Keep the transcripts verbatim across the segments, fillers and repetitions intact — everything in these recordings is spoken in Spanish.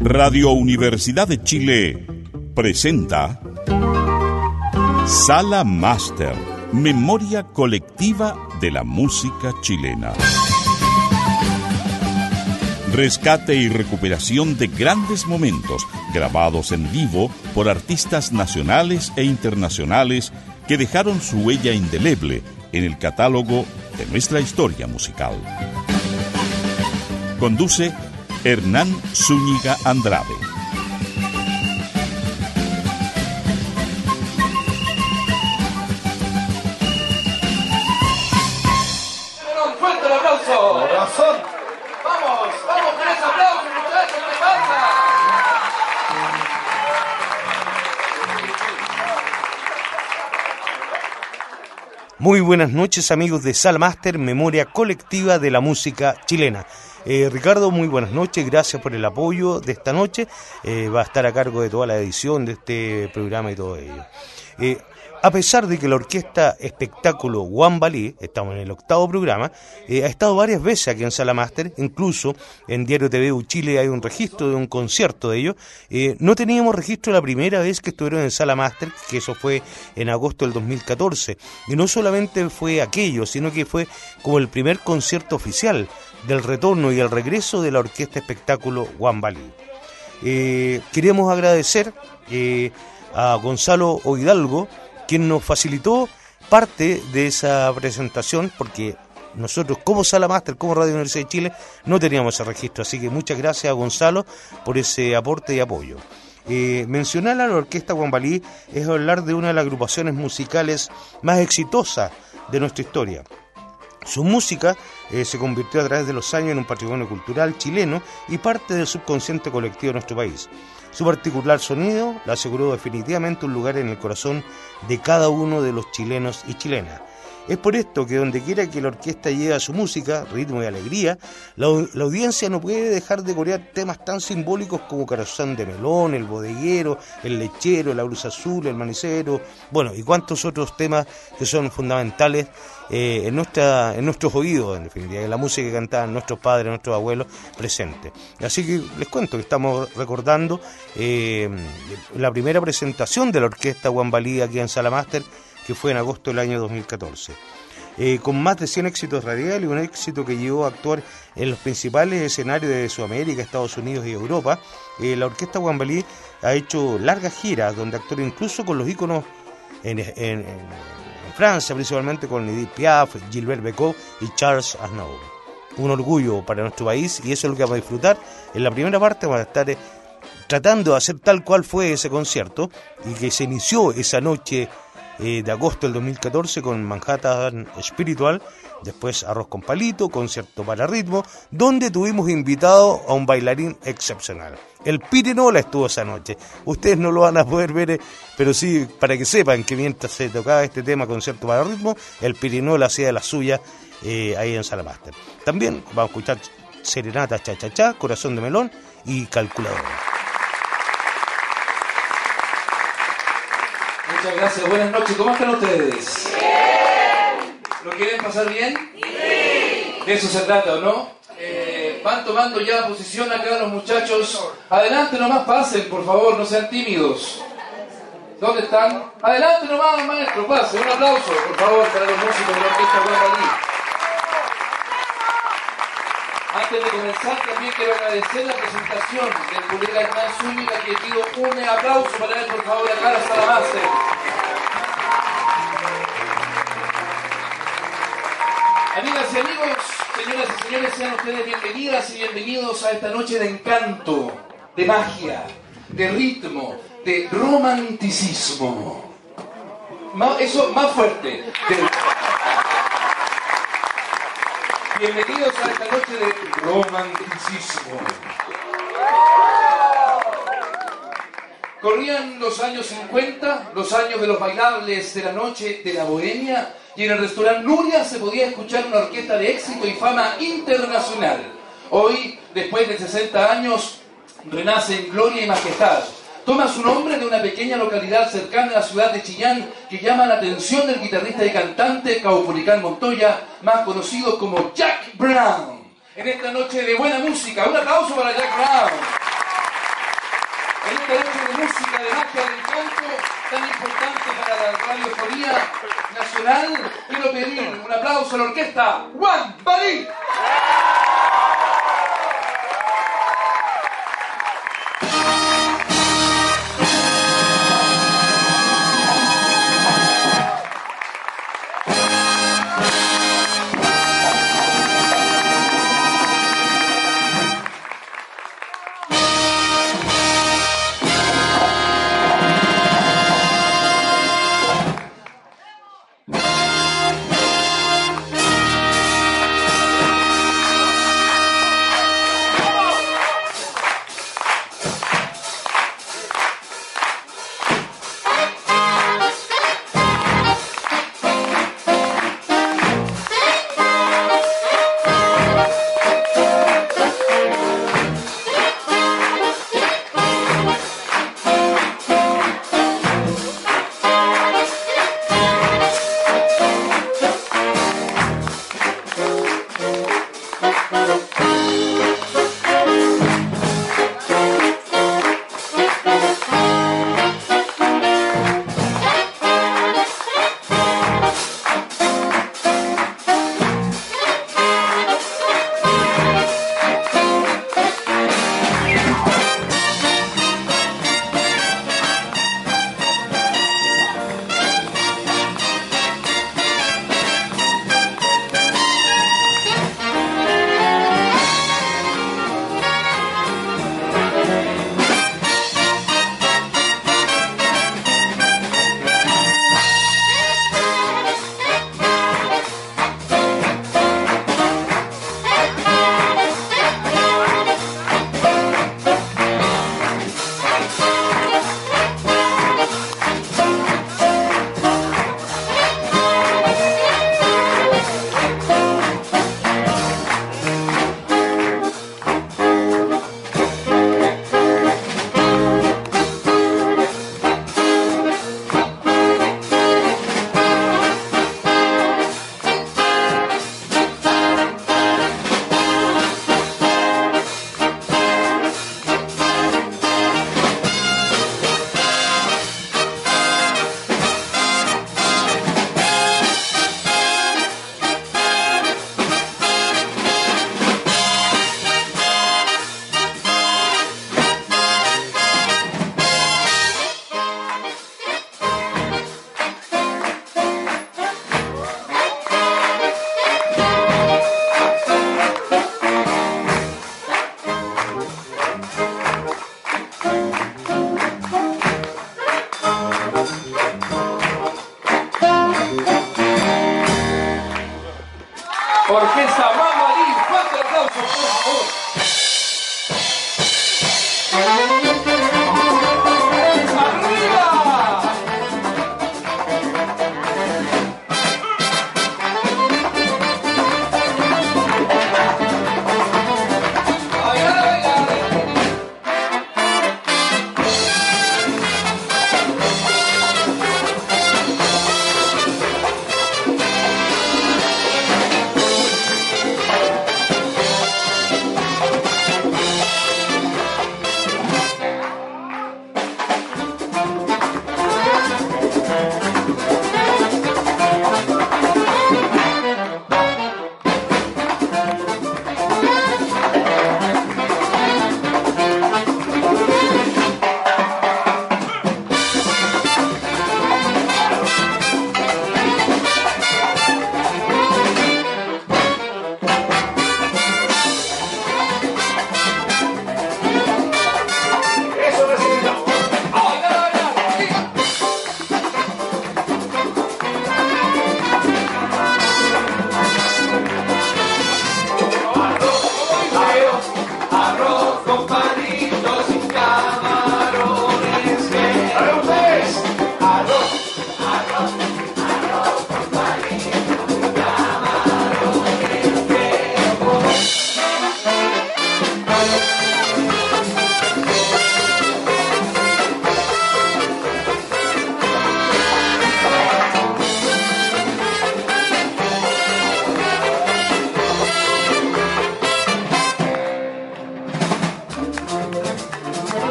Radio Universidad de Chile presenta Sala Máster, memoria colectiva de la música chilena. Rescate y recuperación de grandes momentos grabados en vivo por artistas nacionales e internacionales que dejaron su huella indeleble en el catálogo de nuestra historia musical. Conduce Hernán Zúñiga Andrade. ¡Un fuerte aplauso! ¡Corazón! ¡Vamos! ¡Vamos con ese aplauso, muchachos! ¿Qué pasa? Muy buenas noches, amigos de Sala Máster, memoria colectiva de la música chilena. Eh, Ricardo, muy buenas noches, gracias por el apoyo de esta noche. Eh, va a estar a cargo de toda la edición de este programa y todo ello. Eh, a pesar de que la orquesta espectáculo Guambalí, estamos en el octavo programa, eh, ha estado varias veces aquí en Sala Máster, incluso en Diario T V U Chile hay un registro de un concierto de ellos. Eh, no teníamos registro la primera vez que estuvieron en Sala Máster, que eso fue en agosto del dos mil catorce, y no solamente fue aquello, sino que fue como el primer concierto oficial del retorno y el regreso de la orquesta espectáculo Guambalí. Eh, queremos agradecer eh, a Gonzalo Hidalgo, quien nos facilitó parte de esa presentación, porque nosotros como Sala Máster, como Radio Universidad de Chile, no teníamos ese registro, así que muchas gracias a Gonzalo por ese aporte y apoyo. Eh, mencionar a la orquesta Guambalí es hablar de una de las agrupaciones musicales más exitosas de nuestra historia. Su música eh, se convirtió a través de los años en un patrimonio cultural chileno y parte del subconsciente colectivo de nuestro país. Su particular sonido le aseguró definitivamente un lugar en el corazón de cada uno de los chilenos y chilenas. Es por esto que donde quiera que la orquesta lleva su música, ritmo y alegría, la, la audiencia no puede dejar de corear temas tan simbólicos como Corazón de Melón, El Bodeguero, El Lechero, La Blusa Azul, El Manicero, bueno, y cuantos otros temas que son fundamentales eh, en, nuestra, en nuestros oídos, en definitiva, en la música que cantaban nuestros padres, nuestros abuelos presentes. Así que les cuento que estamos recordando eh, la primera presentación de la orquesta Guambalí aquí en Sala Máster, que fue en agosto del año dos mil catorce. Eh, con más de cien éxitos radiales y un éxito que llevó a actuar en los principales escenarios de Sudamérica, Estados Unidos y Europa, eh, la orquesta Guambalí ha hecho largas giras donde actuó incluso con los íconos en, en, en, en Francia, principalmente con Edith Piaf, Gilbert Bécaud y Charles Aznavour. Un orgullo para nuestro país, y eso es lo que vamos a disfrutar. En la primera parte vamos a estar eh, tratando de hacer tal cual fue ese concierto y que se inició esa noche Eh, de agosto del dos mil catorce con Manhattan Espiritual, después Arroz con Palito, concierto para ritmo, donde tuvimos invitado a un bailarín excepcional. El Pirinola estuvo esa noche. Ustedes no lo van a poder ver, eh, pero sí, para que sepan que mientras se tocaba este tema, concierto para ritmo, el Pirinola hacía de la suya eh, ahí en Sala Máster. También vamos a escuchar Serenata Cha Cha Cha, Corazón de Melón y Calculadora. Muchas gracias, buenas noches. ¿Cómo están ustedes? Bien. ¿Lo quieren pasar bien? Sí. De eso se trata, ¿o no? Eh, van tomando ya posición acá los muchachos. Adelante nomás, pasen, por favor, no sean tímidos. ¿Dónde están? Adelante nomás, maestro, pasen. Un aplauso, por favor, para los músicos de la orquesta Guambalí. Antes de comenzar, también quiero agradecer la presentación del colega Hernán Zúñiga, que pido un aplauso para él, por favor, acá a la Sala Máster. Amigas y amigos, señoras y señores, sean ustedes bienvenidas y bienvenidos a esta noche de encanto, de magia, de ritmo, de romanticismo. Eso más fuerte. De... Bienvenidos a esta noche de romanticismo. Corrían los años cincuenta, los años de los bailables de la noche de la bohemia, y en el restaurante Nuria se podía escuchar una orquesta de éxito y fama internacional. Hoy, después de sesenta años, renace en gloria y majestad. Toma su nombre de una pequeña localidad cercana a la ciudad de Chillán que llama la atención del guitarrista y cantante Caupolicán Montoya, más conocido como Jack Brown. En esta noche de buena música, un aplauso para Jack Brown. En esta noche de música, de magia del canto, tan importante para la radiofonía nacional, quiero pedir un aplauso a la orquesta Juan Balí.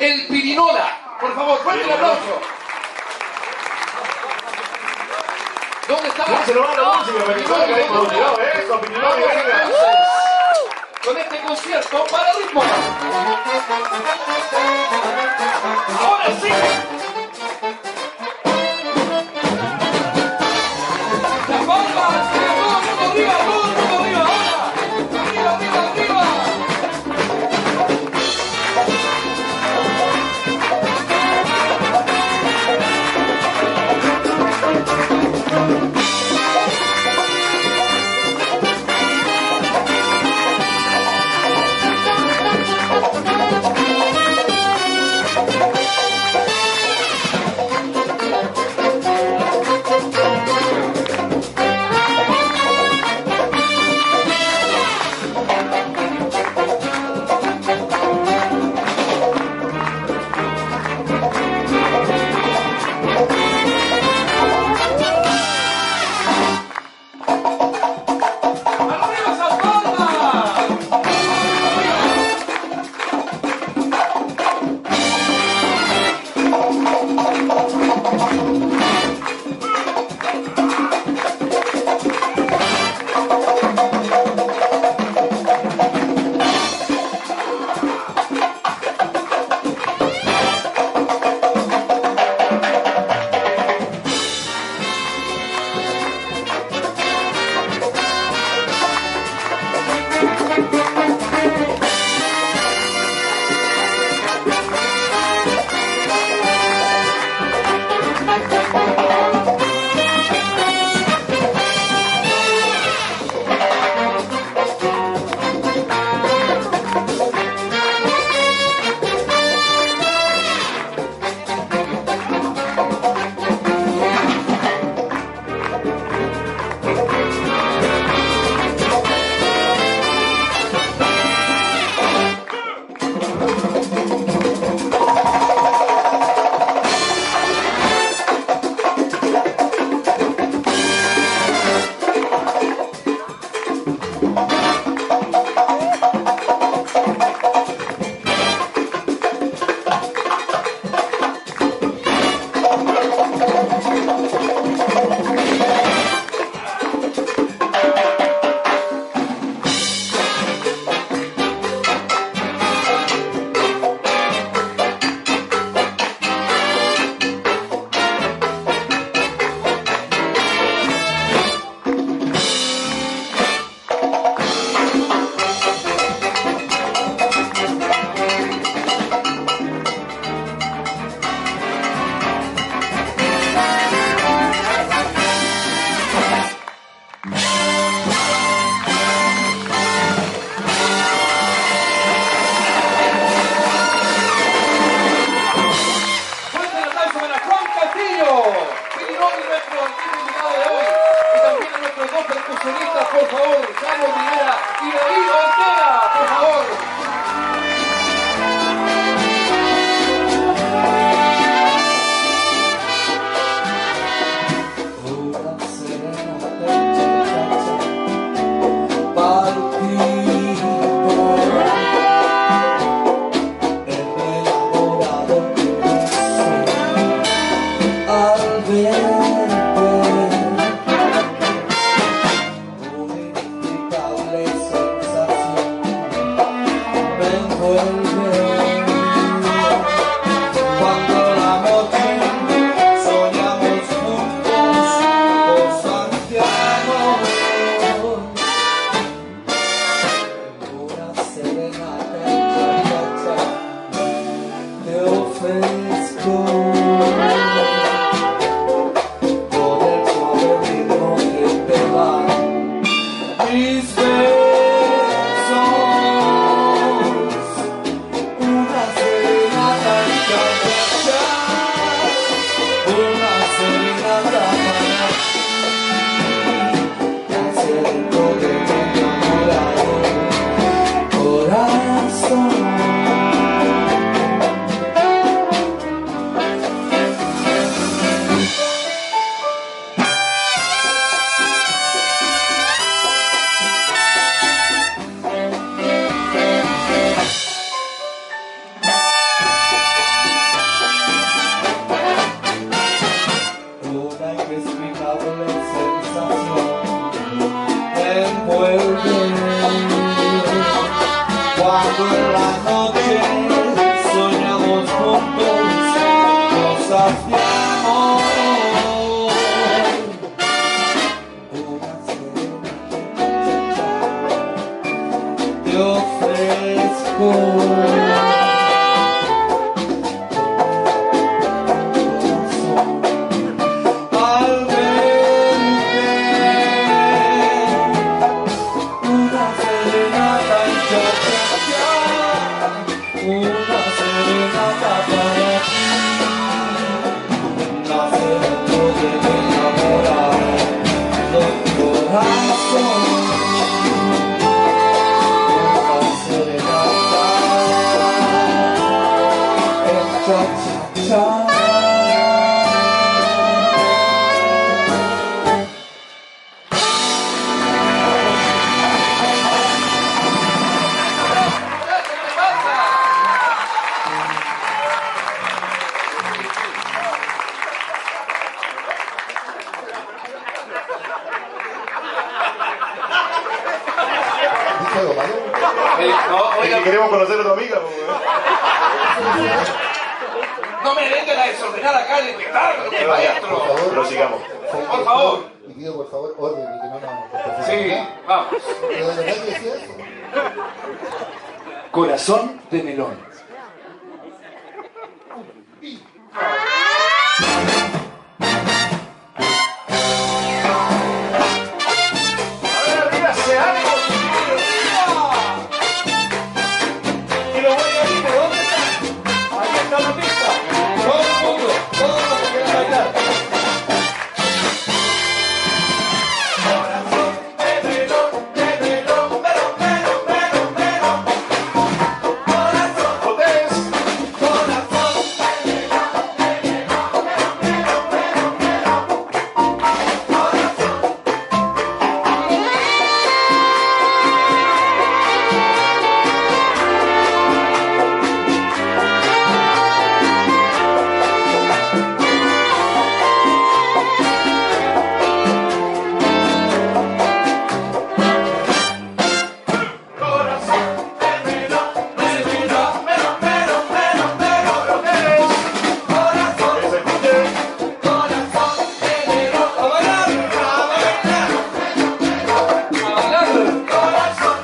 el Pirinola. Por favor, fuerte el aplauso. ¿Dónde está? ¿Cómo se lo va a la música? Pirinola, que hemos tirado eso, Pirinola, que venga. Con este concierto para ritmo. Ahora sí. Las palmas, todo el mundo arriba, todo el mundo arriba, ahora. Arriba, arriba, arriba. Por favor, Carlos Rivera y David Ortega, por favor. Cha, cha, cha. Eh, no, oiga, queremos conocer a tu amiga. No me vengan a desordenar acá el espectáculo, Pero, maestro. por favor, prosigamos. Por favor. Y pido por favor orden y que no nos... Sí, vamos. ¿Pero de verdad que decía eso? Corazón de melón. A ver, dígase algo, chiquillos. Y los bailarines, ¿dónde están? Ahí está la pista. Todo el mundo, todos los que quieran bailar. Corazón de melón, de melón, melón, melón, melón, melón. Corazón, hoteles. Corazón de melón, de melón, melón, melón, melón, melón. Corazón. Corazón de melón, de melón, melón, melón, melón, melón, hoteles. Corazón. Que se escuche. Corazón de melón. A bailar, a bailar. A bailar. Corazón.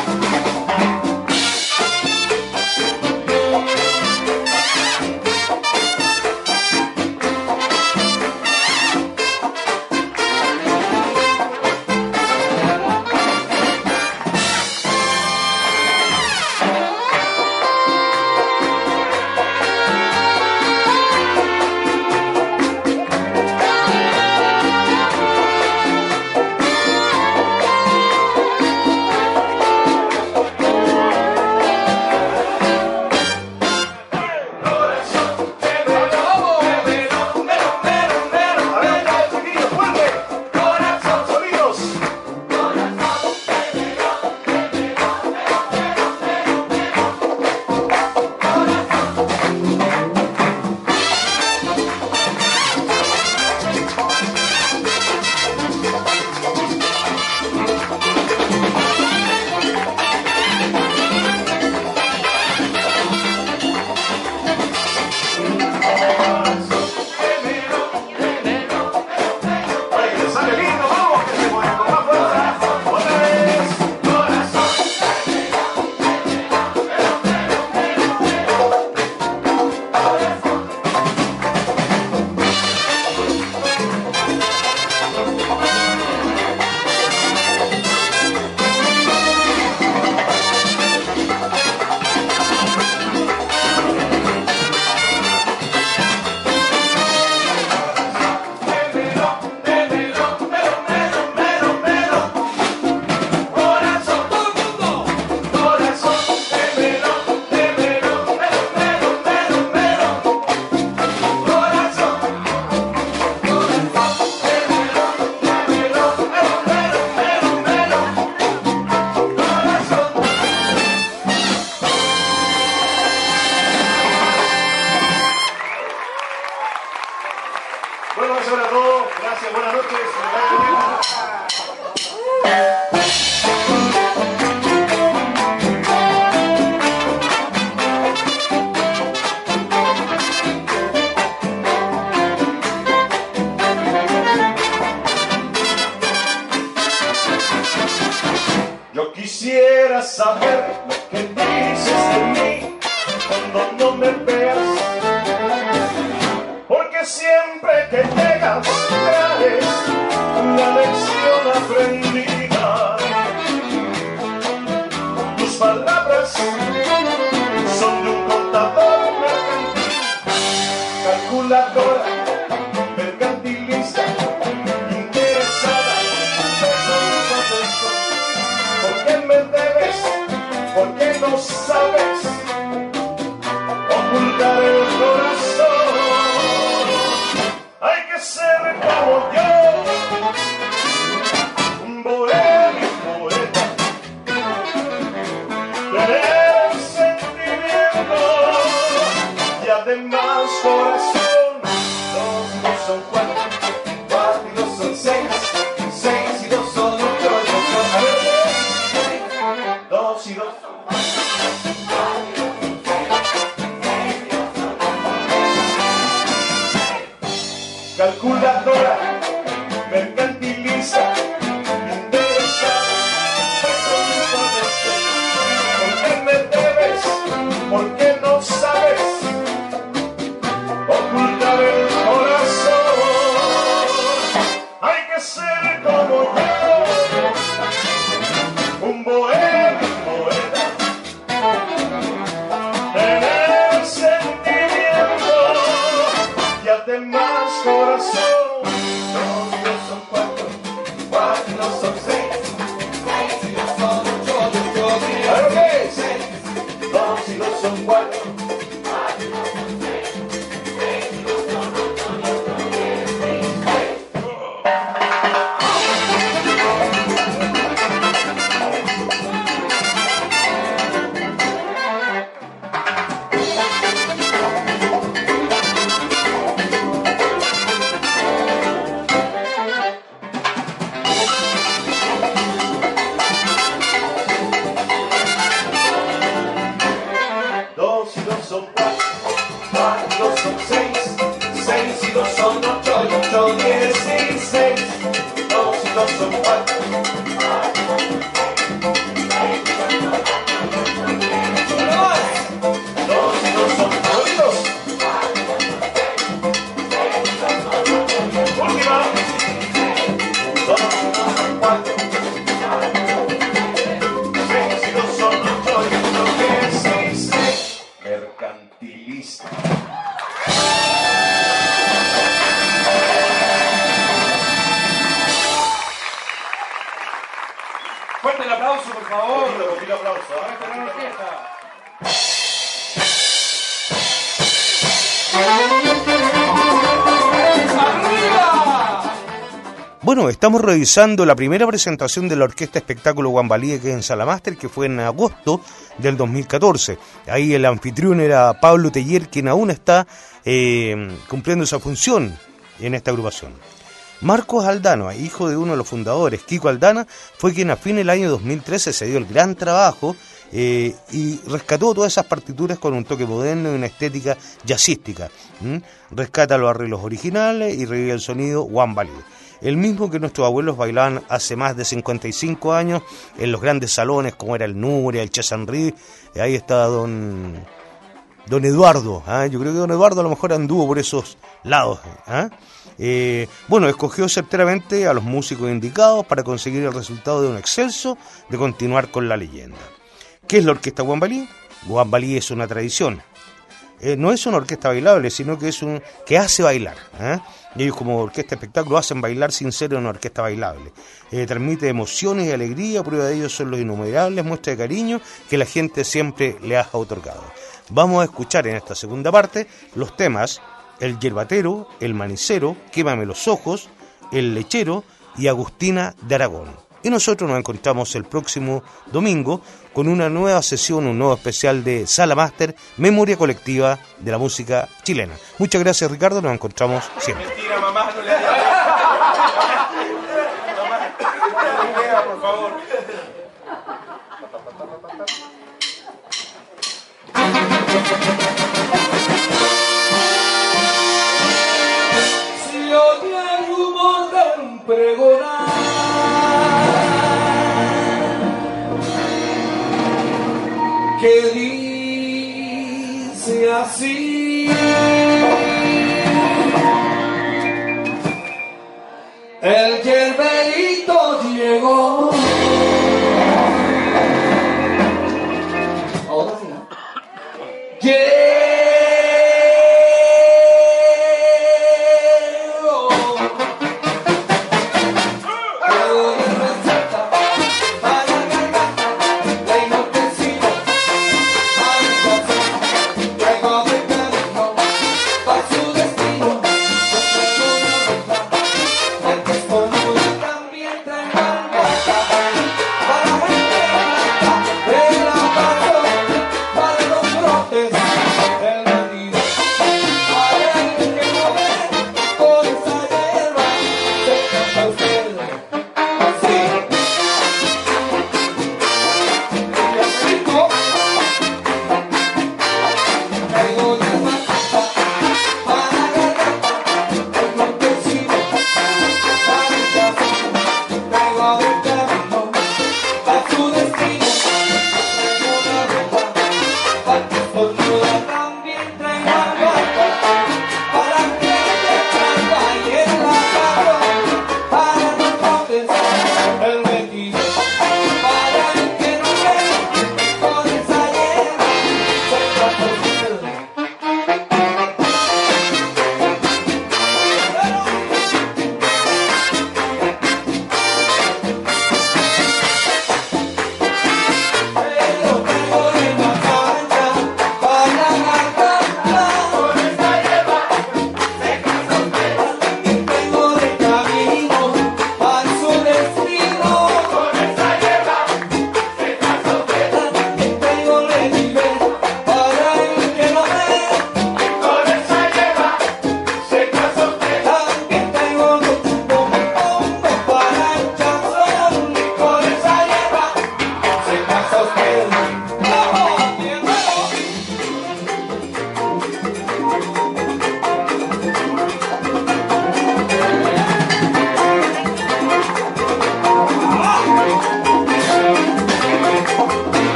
Corazón de melón, de melón, melón, melón, melón. A ver, ya, chiquillos, fuerte. Corazón, sonidos. Corazón de melón, de melón, melón, melón, melón, melón. Corazón. Para que se sale lindo, vamos, que se mueve con más fuerza. Otra vez. Corazón. De melón, de melón, melón, melón, melón, melón. Corazón, todo el mundo. Corazón de melón, de melón, melón, melón, melón, melón. Corazón. Corazón de melón, de melón, melón, melón, melón, melón. Corazón. Bueno, eso era todo. Gracias, buenas noches. Me cae muy bien. Yo quisiera saber lo que dices de mí cuando no me veas, porque siempre que llegas traes la lección aprendida. Tus palabras son de un contador mercantil, calculadora, mercantilista, interesada, pensando en eso. ¿Por qué me debes? ¿Por qué no sabes ocultar el dolor? más corazón. Dos y dos son cuatro, cuatro y dos son seis, seis y dos son ocho, ocho. A ver, dos y dos son calculadora, mercantilista, interesada, ¿por qué me debes? ¿Por qué no sabes ocultar el corazón? Hay que ser como yo, un bohemio, poeta, tener sentimiento y además corazón. Dos y dos son cuatro, cuatro y dos son seis, seis y dos son ocho, ocho, diez. ¿A lo que es? Dos y dos son cuatro, cuatro y dos son seis, seis y dos son ocho, ocho, diez, dieciséis. Dos y dos son cuatro, cuatro y dos son seis, seis y dos son ocho, y ocho, dieciséis. Dos y dos son cuatro, dos y dos son oídos. Última. Dos y dos son cuatro, seis y dos son ocho, y ocho, dieciséis. Mercantilista. Fuerte el aplauso, por favor. Poquito, poquito aplauso, Para ¿eh? esta gran orquesta. ¡Arriba! Bueno, estamos revisando la primera presentación de la Orquesta Espectáculo Guambalí que en Salamaster, que fue en agosto del dos mil catorce. Ahí el anfitrión era Pablo Teller, quien aún está eh, cumpliendo esa función en esta agrupación. Marcos Aldana, hijo de uno de los fundadores, Kiko Aldana, fue quien a fin del año dos mil trece se dio el gran trabajo eh, y rescató todas esas partituras con un toque moderno y una estética jazzística. ¿Mm? Rescata los arreglos originales y revive el sonido guambalí. El mismo que nuestros abuelos bailaban hace más de cincuenta y cinco años en los grandes salones como era el Nuria, el Chesanrí. Ahí está don, don Eduardo. ¿eh? Yo creo que don Eduardo a lo mejor anduvo por esos lados. ¿eh? Eh, bueno, escogió certeramente a los músicos indicados para conseguir el resultado de un excelso de continuar con la leyenda. ¿Qué es la Orquesta Guambalí? Guambalí es una tradición. Eh, no es una orquesta bailable, sino que es un que hace bailar. ¿eh? Y ellos como orquesta espectáculo hacen bailar sin ser una orquesta bailable. Eh, transmite emociones y alegría, prueba de ello son los innumerables muestras de cariño que la gente siempre le ha otorgado. Vamos a escuchar en esta segunda parte los temas El Yerbatero, El Manicero, Quémame los Ojos, El Lechero y Agustina de Aragón. Y nosotros nos encontramos el próximo domingo con una nueva sesión, un nuevo especial de Sala Máster, Memoria Colectiva de la Música Chilena. Muchas gracias, Ricardo, nos encontramos siempre. Mentira, mamá, no le digas. Mamá, no le digas, por favor. Si oye el rumor de un pregonar que dice así: el yerberito llegó. Ahora sí, ¿no? Llegó.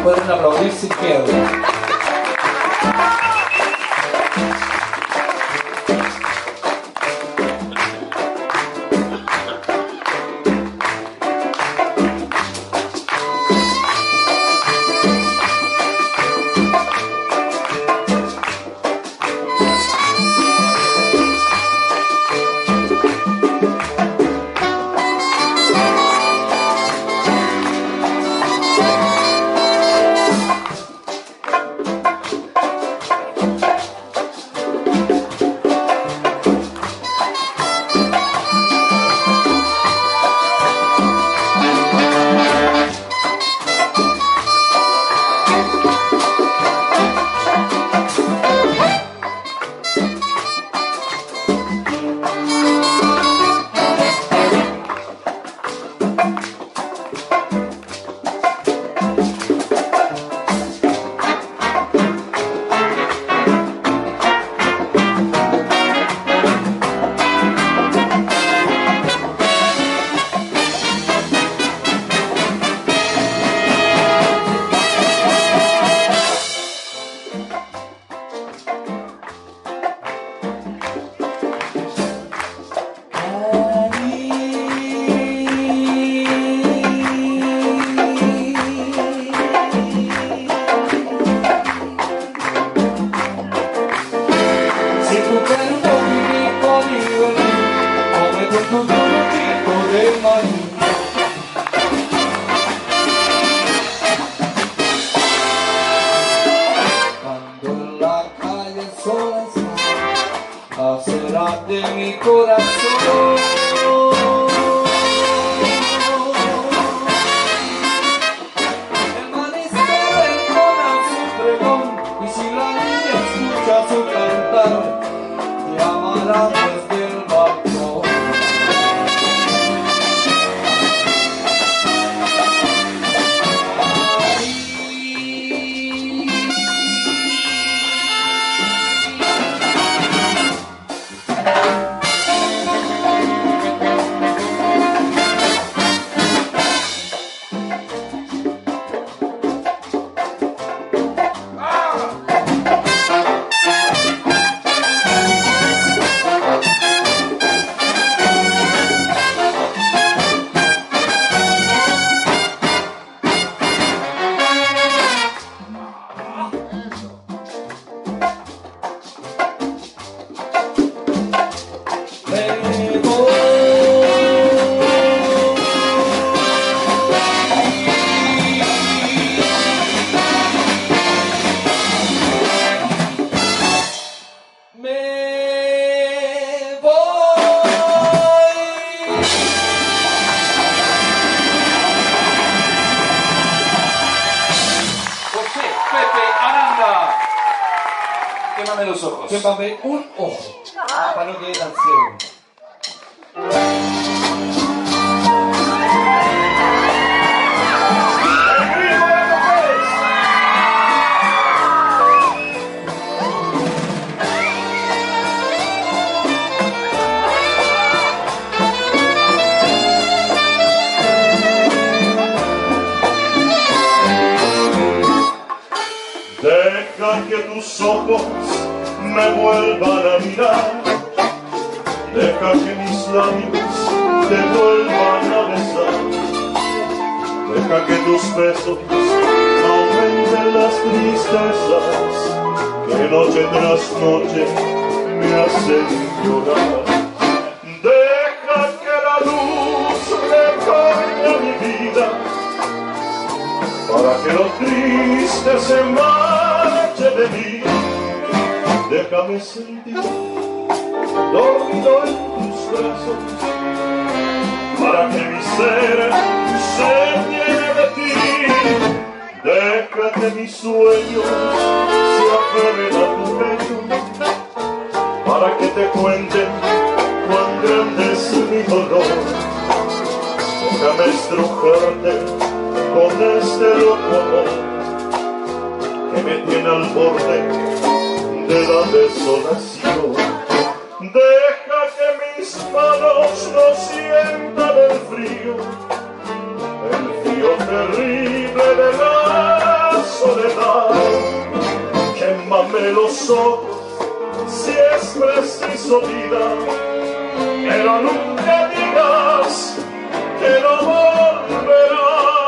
pueden aplaudir sin miedo. Quémame un ojo para no quedar ciego. Deja que tus ojos me vuelvan a mirar, deja que mis labios te vuelvan a besar, deja que tus besos aumenten las tristezas que noche tras noche me hacen llorar. Deja que la luz recorra mi vida para que lo triste se marche de mí. Déjame sentir dormido en tus brazos para que mi ser se llene de ti. Deja que mis sueños se aferren a tu pecho para que te cuenten cuán grande es mi dolor. Déjame estrujarte con este loco amor que me tiene al borde de la desolación. Deja que mis manos no sientan el frío, el frío terrible de la Quémame los ojos si es preciso vida, pero nunca digas que no volverá.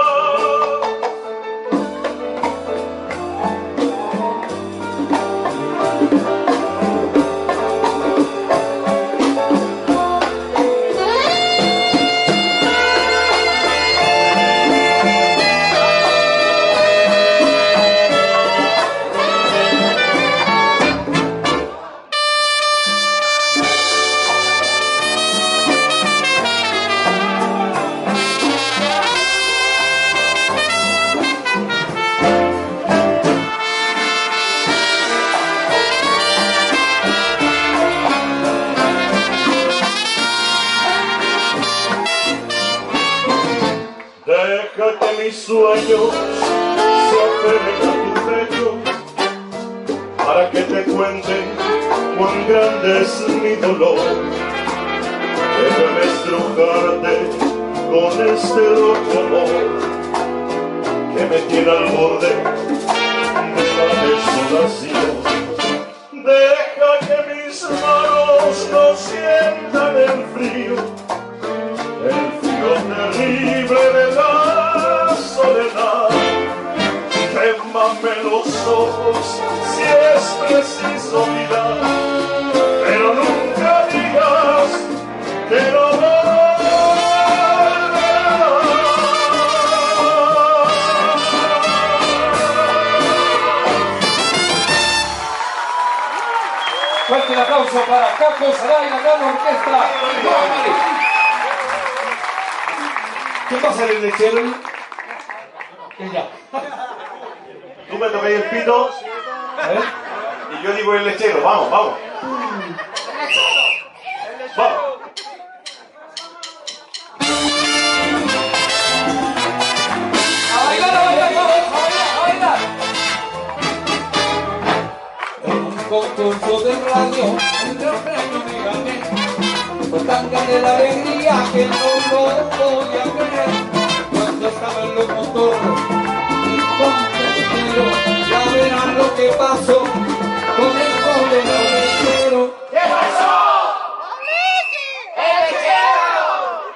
Deja que mis sueños se apeguen a tu pecho para que te cuente cuán grande es mi dolor. Déjame estrujarte con este loco amor que me tiene al borde de la desolación. Deja que mis manos no sientan el frío, el frío terrible de la soledad. Quémame los ojos si es preciso mirar, pero nunca digas que no volverás. Fuerte el aplauso para Caco Saray, la gran orquesta. ¿Qué pasa en el lechero? Ella. Tú me tocas el pito ¿Eh? y yo digo el lechero. Vamos, vamos. Vamos. ¡A bailar, a bailar, vamos, a bailar, a bailar! En un concurso de radio, el premio me gané. Fue tan grande la alegría que no lo podía creer. Cuando estaba el locutor y con el ya verán lo que pasó con el joven lechero. ¿Qué pasó? ¡El lechero!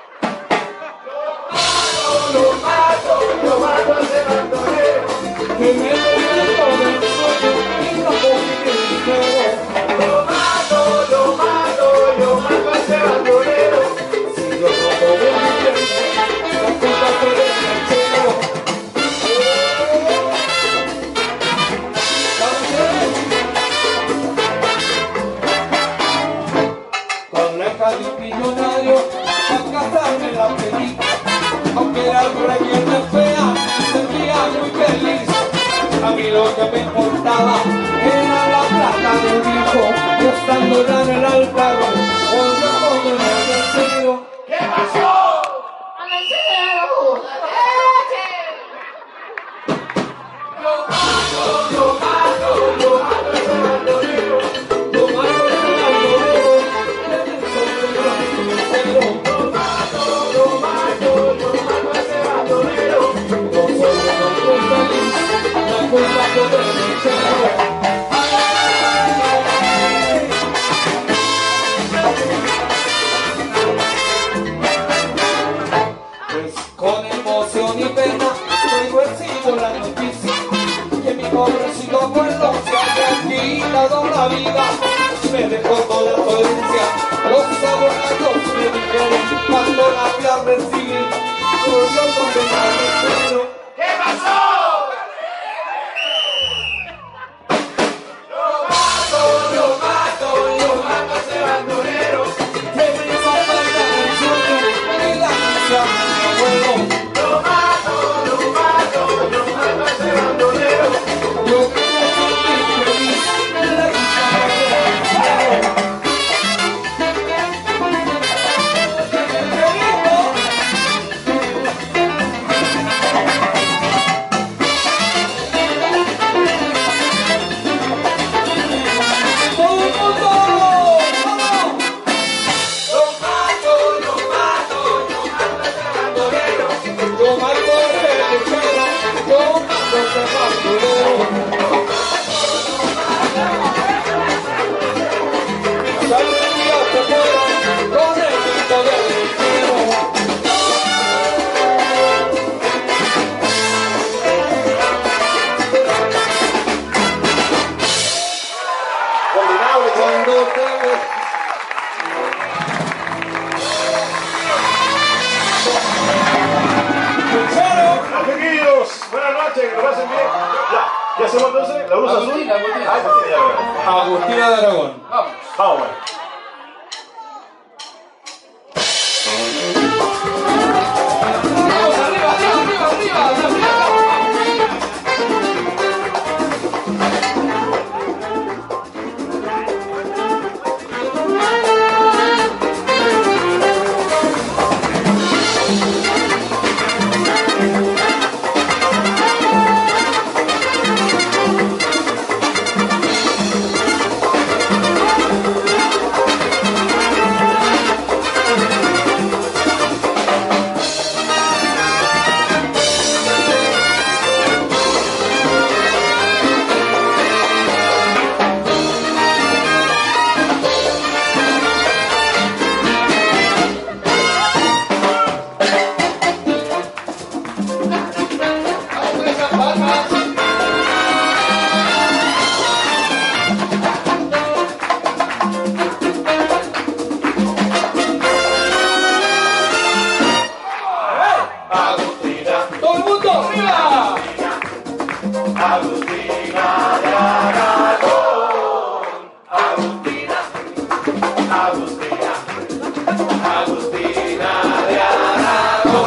Lo mato, lo mato a ese bandolero. Que me levantó del sueño y no podía dinero. Lo mato, lo mato, lo mato a ese bandolero. Si yo no podía vivir, la culpa fue del lechero. Con la hija de un millonario, a casarme la pedí. Aunque era el rey de fea, me sentía muy feliz. A mí lo que me importaba era la plata de un hijo. Y estando ya en el altar, volvió con el lechero. ¿Qué pasó? ¡Al lechero! Lo mato, lo mato, lo mato a ese bandolero. Lo malo es el algodero, que me sorprendió su lechero. Lo mato, lo mato, lo mato a ese bandolero. No soy un hombre feliz, la culpa fue del lechero. Pues con emoción y pena hoy recibo la noticia que mi pobrecito abuelo se había quitado la vida. Me dejó toda su herencia, los abuelos me dijeron cuando la fui a recibir, por yo condenar al lechero. ¿Qué pasó? Lo mato, lo mato, lo mato a ese bandolero. Que me hizo faltar el sueño y la ansia de mi abuelo. Lo mato, lo mato, lo mato a ese bandolero. Yo quería sentir feliz la hija del lechero. pasen bien. Ya, ¿qué hacemos entonces? ¿La luz azul? Agustina, Agustina. Ah, Agustina, ya, ya. Agustina de Aragón. Vamos. Vamos, bueno. Vamos, arriba, arriba, arriba, arriba, arriba. Vamos con esas palmas. Agustina, Todo el mundo, arriba. Agustina de Aragón. Agustina, Agustina, Agustina de Aragón.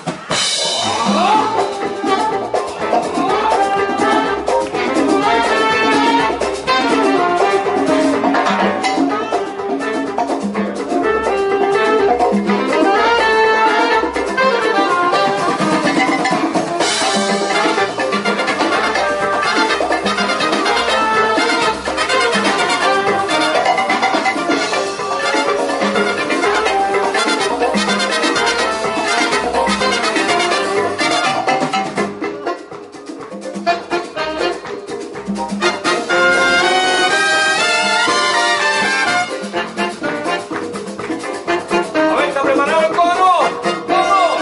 A ver, ¿está preparado el coro? ¡Vamos!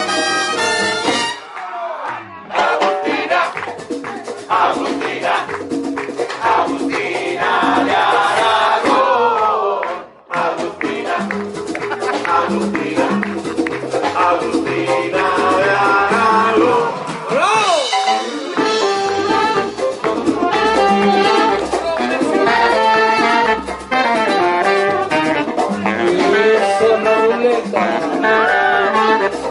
Agustina, Agustina, Agustina de Aragón. Agustina, Agustina, Agustina de Aragón. ¡Bravo! Eso, la ruleta.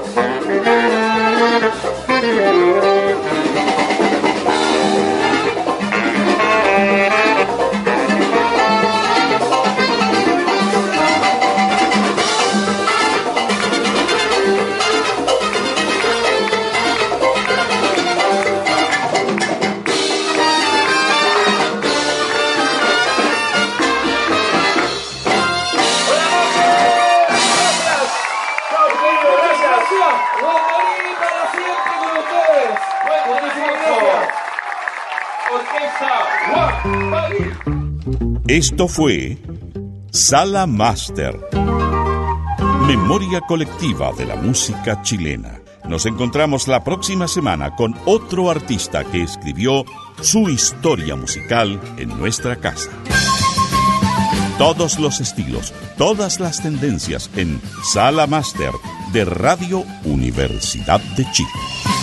Chao, querido, gracias. ¡Voy a morir para siempre con ustedes! Muchísimas gracias. Orquesta Guapari. Esto fue Sala Master, memoria colectiva de la música chilena. Nos encontramos la próxima semana con otro artista que escribió su historia musical en nuestra casa. Todos los estilos, todas las tendencias en Sala Master de Radio Universidad de Chile.